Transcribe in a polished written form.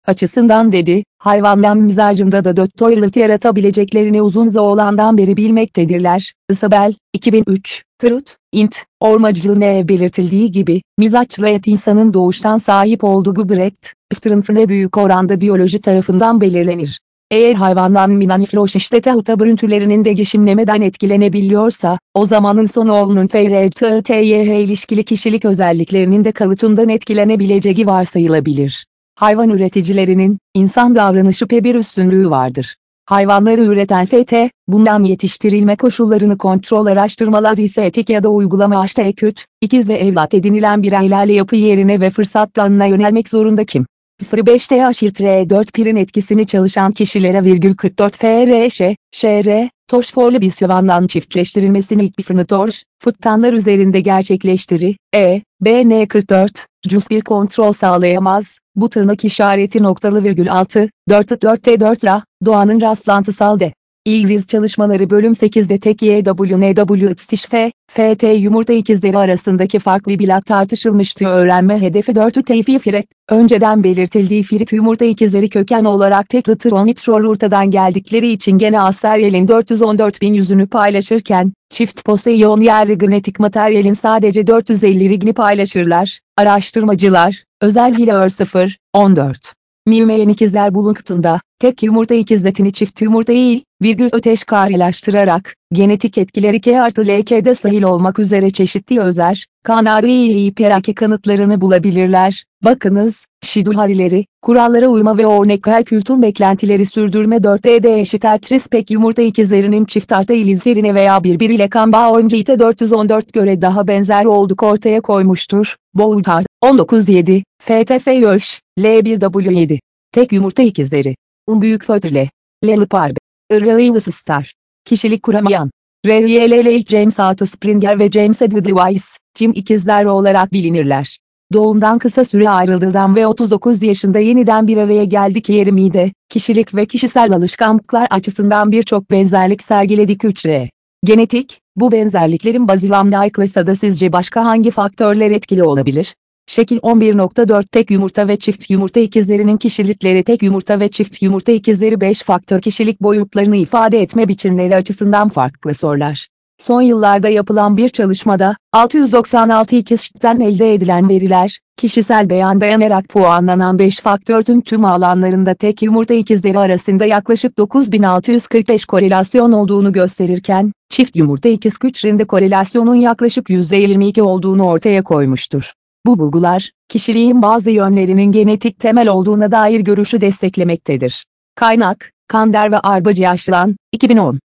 açısından dedi, hayvandan mizacında da doktorluk yaratabileceklerini uzun zamandan beri bilmektedirler. Isabel, 2003, Truth, int. Ormacılığına belirtildiği gibi, mizaçlıyet insanın doğuştan sahip olduğu Brett, Iftir'ın büyük oranda biyoloji tarafından belirlenir. Eğer hayvandan minanifloşiştete hutabrüntülerinin de geçimlemeden etkilenebiliyorsa, o zamanın sonunun FRTTYH ilişkili kişilik özelliklerinin de kalıtından etkilenebileceği varsayılabilir. Hayvan üreticilerinin, insan davranışı bir üstünlüğü vardır. Hayvanları üreten FT, bundan yetiştirilme koşullarını kontrol araştırmalar ise etik ya da uygulama kötü, ikiz ve evlat edinilen bireylerle yapı yerine ve fırsat planına yönelmek zorunda kim? 05-TH-4 pirin etkisini çalışan kişilere 44 FRŞ, ŞR, Toşforlu bisyavandan çiftleştirilmesini ikbifrinator, fıttanlar üzerinde gerçekleştiri, BN44, cüz bir kontrol sağlayamaz, bu tırnak işareti noktalı virgül 6, 4T4 doğanın rastlantısal de. İngiliz çalışmaları bölüm 8'de tek YWNW FT yumurta ikizleri arasındaki farklı bilat tartışılmıştı. Öğrenme hedefi 4'ü teyfi firet. Önceden belirtildiği firit yumurta ikizleri köken olarak tek ortadan geldikleri için gene Asteryal'in 414.100'ünü paylaşırken, çift Poseion yerli genetik materyalin sadece 450 rigini paylaşırlar. Araştırmacılar, özellikle ÖR0, 14. Mümeyen ikizler bulunduğunda, tek yumurta ikizletini çift yumurta değil, öteş karşılaştırarak, genetik etkileri K+LK'de sahil olmak üzere çeşitli özer, kanari hiperaki kanıtlarını bulabilirler. Bakınız, şidulharileri, kurallara uyma ve örnekel kültür beklentileri sürdürme 4D'de trispek yumurta ikizlerinin çift artı ilizlerine veya birbiriyle kan bağı önceyte 414 göre daha benzer olduk ortaya koymuştur. Boultard, 19.7, FTF Yölş, L1W7. Tek yumurta ikizleri. Büyük fötrle. Leliparbe. Irreliable Star. Kişilik kuramayan. RYLL James Otto Springer ve James Edward Weiss, Jim ikizler olarak bilinirler. Doğumdan kısa süre ayrıldığından ve 39 yaşında yeniden bir araya geldik yerimide, kişilik ve kişisel alışkanlıklar açısından birçok benzerlik sergiledik 3R. Genetik, bu benzerliklerin bazilamlayklasada sizce başka hangi faktörler etkili olabilir? Şekil 11.4 tek yumurta ve çift yumurta ikizlerinin kişilikleri tek yumurta ve çift yumurta ikizleri 5 faktör kişilik boyutlarını ifade etme biçimleri açısından farklı sorular. Son yıllarda yapılan bir çalışmada, 696 ikizden elde edilen veriler, kişisel beyan dayanarak puanlanan 5 faktörün tüm alanlarında tek yumurta ikizleri arasında yaklaşık 9645 korelasyon olduğunu gösterirken, çift yumurta ikiz güçlerinde korelasyonun yaklaşık %22 olduğunu ortaya koymuştur. Bu bulgular, kişiliğin bazı yönlerinin genetik temel olduğuna dair görüşü desteklemektedir. Kaynak, Kander ve Arbacı Yaşlan, 2010.